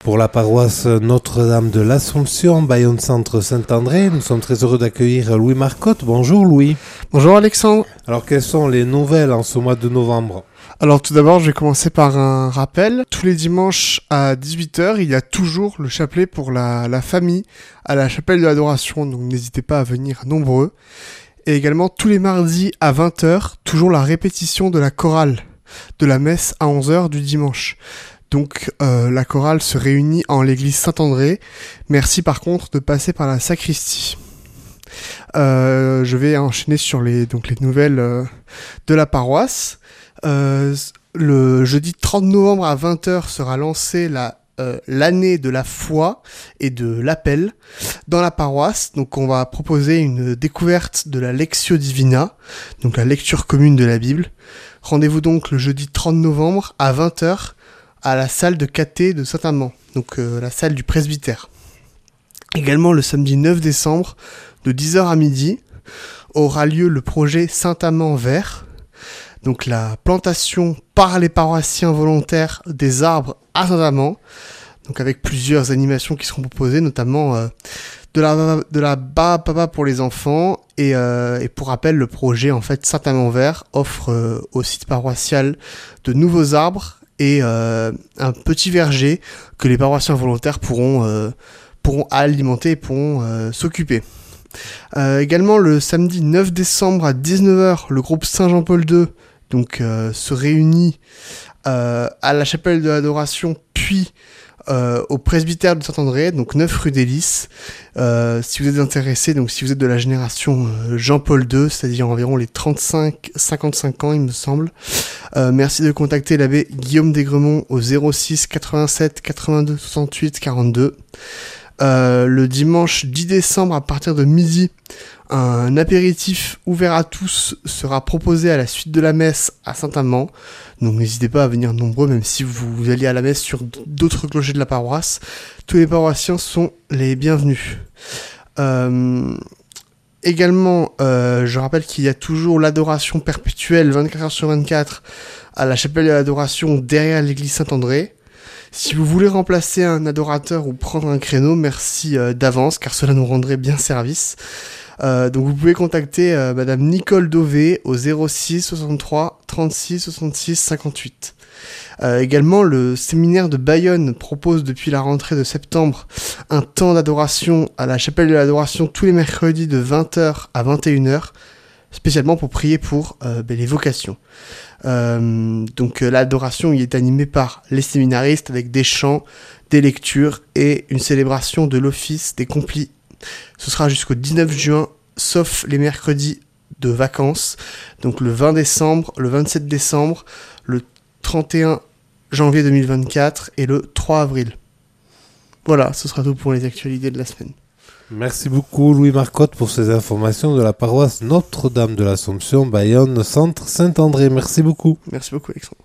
Pour la paroisse Notre-Dame de l'Assomption, Bayonne Centre Saint-André, nous sommes très heureux d'accueillir Louis Marcotte. Bonjour Louis. Bonjour Alexandre. Alors quelles sont les nouvelles en ce mois de novembre ? Alors tout d'abord, je vais commencer par un rappel. Tous les dimanches à 18h, il y a toujours le chapelet pour la famille à la chapelle de l'adoration, donc n'hésitez pas à venir nombreux. Et également tous les mardis à 20h, toujours la répétition de la chorale de la messe à 11h du dimanche. Donc la chorale se réunit en l'église Saint-André. Merci par contre de passer par la sacristie. Je vais enchaîner sur les nouvelles de la paroisse. Le jeudi 30 novembre à 20h sera lancée l'année de la foi et de l'appel dans la paroisse. Donc on va proposer une découverte de la Lectio Divina, donc la lecture commune de la Bible. Rendez-vous donc le jeudi 30 novembre à 20h à la salle de caté de Saint-Amand, donc la salle du presbytère. Également le samedi 9 décembre, de 10h à midi, aura lieu le projet Saint-Amand Vert, donc la plantation par les paroissiens volontaires des arbres à Saint-Amand, donc avec plusieurs animations qui seront proposées, notamment de la papa pour les enfants, et pour rappel, le projet en fait Saint-Amand Vert offre au site paroissial de nouveaux arbres et un petit verger que les paroissiens volontaires pourront alimenter et pourront s'occuper. Également le samedi 9 décembre à 19h, le groupe Saint-Jean-Paul II se réunit à la chapelle de l'adoration, puis au presbytère de Saint-André, donc 9 rue des Lys. Si vous êtes intéressé, donc si vous êtes de la génération Jean-Paul II, c'est-à-dire environ les 35-55 ans il me semble, merci de contacter l'abbé Guillaume Desgremont au 06 87 82 68 42. Le dimanche 10 décembre à partir de midi, un apéritif ouvert à tous sera proposé à la suite de la messe à Saint-Amand. Donc n'hésitez pas à venir nombreux, même si vous allez à la messe sur d'autres clochers de la paroisse. Tous les paroissiens sont les bienvenus. Également, je rappelle qu'il y a toujours l'adoration perpétuelle 24h/24 à la chapelle de l'adoration derrière l'église Saint-André. Si vous voulez remplacer un adorateur ou prendre un créneau, merci d'avance, car cela nous rendrait bien service. Donc vous pouvez contacter Madame Nicole Dauvé au 06 63 36 66 58. Également, le séminaire de Bayonne propose depuis la rentrée de septembre un temps d'adoration à la chapelle de l'adoration tous les mercredis de 20h à 21h, spécialement pour prier pour les vocations. L'adoration y est animée par les séminaristes avec des chants, des lectures et une célébration de l'office des complis. Ce sera jusqu'au 19 juin, sauf les mercredis de vacances, donc le 20 décembre, le 27 décembre, le 31 janvier 2024 et le 3 avril. Voilà, ce sera tout pour les actualités de la semaine. Merci beaucoup Louis Marcotte pour ces informations de la paroisse Notre-Dame de l'Assomption, Bayonne Centre Saint-André. Merci beaucoup. Merci beaucoup Alexandre.